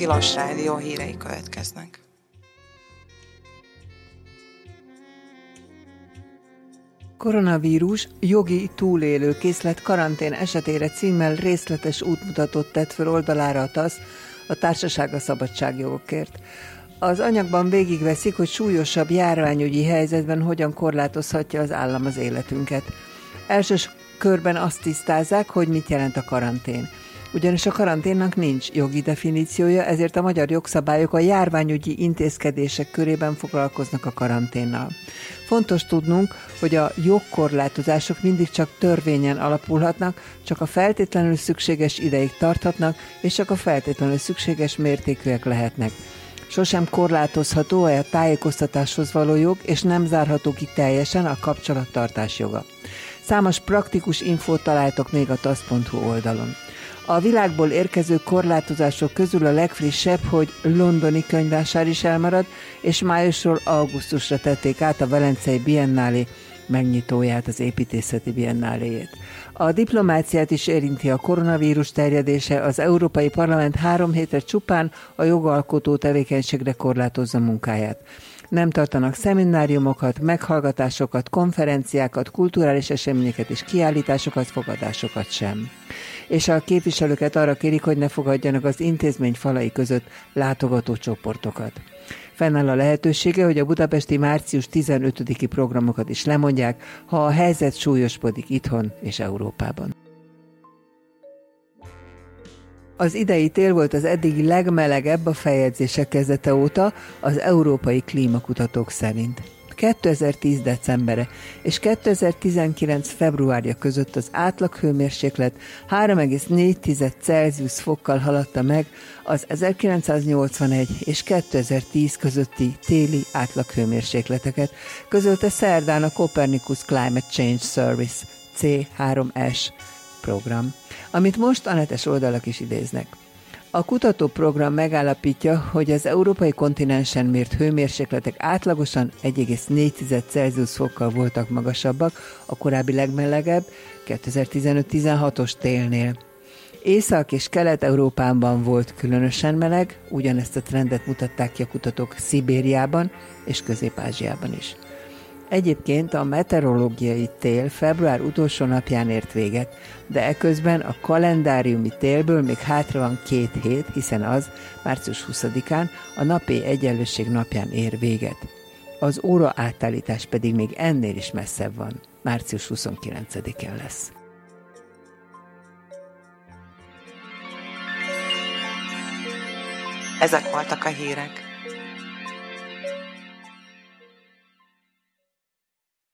Tilos Rádió hírei következnek. Koronavírus jogi túlélőkészlet karantén esetére címmel részletes útmutatót tett föl oldalára a TASZ, a Társaság a Szabadságjogokért. Az anyagban végigveszik, hogy súlyosabb járványügyi helyzetben hogyan korlátozhatja az állam az életünket. Első körben azt tisztázzák, hogy mit jelent a karantén. Ugyanis a karanténnak nincs jogi definíciója, ezért a magyar jogszabályok a járványügyi intézkedések körében foglalkoznak a karanténnal. Fontos tudnunk, hogy a jogkorlátozások mindig csak törvényen alapulhatnak, csak a feltétlenül szükséges ideig tarthatnak, és csak a feltétlenül szükséges mértékűek lehetnek. Sosem korlátozható a tájékoztatáshoz való jog, és nem zárható ki teljesen a kapcsolattartás joga. Számos praktikus infót találtok még a tasz.hu oldalon. A világból érkező korlátozások közül a legfrissebb, hogy londoni könyvvásár is elmarad, és májusról augusztusra tették át a Velencei Biennálé megnyitóját, az építészeti biennáléjét. A diplomáciát is érinti a koronavírus terjedése, az Európai Parlament 3 hétre csupán a jogalkotó tevékenységre korlátozza munkáját. Nem tartanak szemináriumokat, meghallgatásokat, konferenciákat, kulturális eseményeket és kiállításokat, fogadásokat sem. És a képviselőket arra kérik, hogy ne fogadjanak az intézmény falai között látogató csoportokat. Fennáll a lehetősége, hogy a budapesti március 15-i programokat is lemondják, ha a helyzet súlyosbodik itthon és Európában. Az idei tél volt az eddigi legmelegebb a feljegyzések kezdete óta az európai klímakutatók szerint. 2010. decembere és 2019. februárja között az átlaghőmérséklet 3,4 Celsius fokkal haladta meg az 1981 és 2010 közötti téli átlaghőmérsékleteket, közölte szerdán a Copernicus Climate Change Service C3S program, amit most a netes oldalak is idéznek. A kutatóprogram megállapítja, hogy az európai kontinensen mért hőmérsékletek átlagosan 1,4 Celsius fokkal voltak magasabbak a korábbi legmelegebb 2015-16-os télnél. Észak- és Kelet-Európában volt különösen meleg, ugyanezt a trendet mutatták ki a kutatók Szibériában és Közép-Ázsiában is. Egyébként a meteorológiai tél február utolsó napján ért véget, de eközben a kalendáriumi télből még hátra van 2 hét, hiszen az március 20-án a napi egyenlőség napján ér véget. Az óra átállítás pedig még ennél is messzebb van, március 29-én lesz. Ezek voltak a hírek.